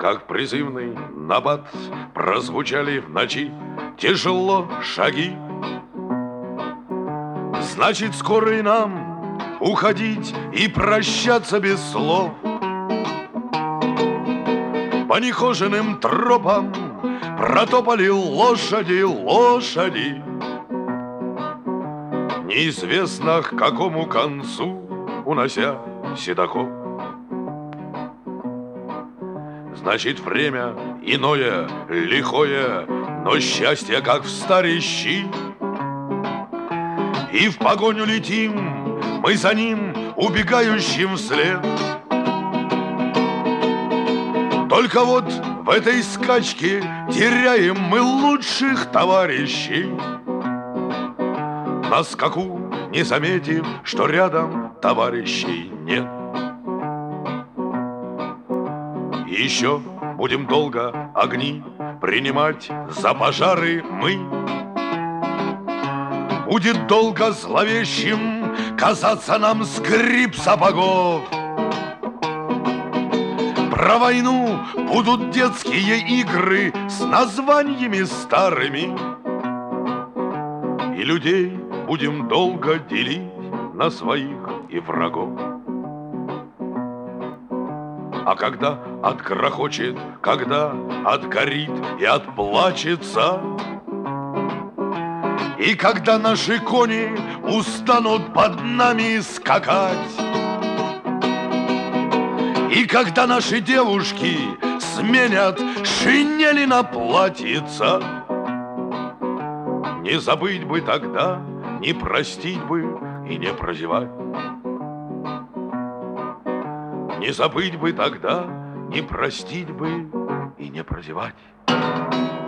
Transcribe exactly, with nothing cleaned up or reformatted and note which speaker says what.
Speaker 1: как призывный набат, прозвучали в ночи тяжело шаги. Значит, скоро и нам уходить и прощаться без слов. По нехоженным тропам протопали лошади, лошади. Неизвестно к какому концу, унося седаков. Значит, время иное, лихое, но счастье, как в старищи. И в погоню летим, мы за ним, убегающим вслед. Только вот в этой скачке теряем мы лучших товарищей. На скаку не заметив, что рядом товарищей нет. Еще будем долго огни принимать за пожары мы. Будет долго зловещим казаться нам скрип сапогов. Про войну будут детские игры с названиями старыми. И людей будем долго делить на своих и врагов. А когда отгрохочет, когда отгорит и отплачется, и когда наши кони устанут под нами скакать, и когда наши девушки сменят шинели на платьица, не забыть бы тогда, не простить бы и не прозевать. Не забыть бы тогда, не простить бы и не прозевать.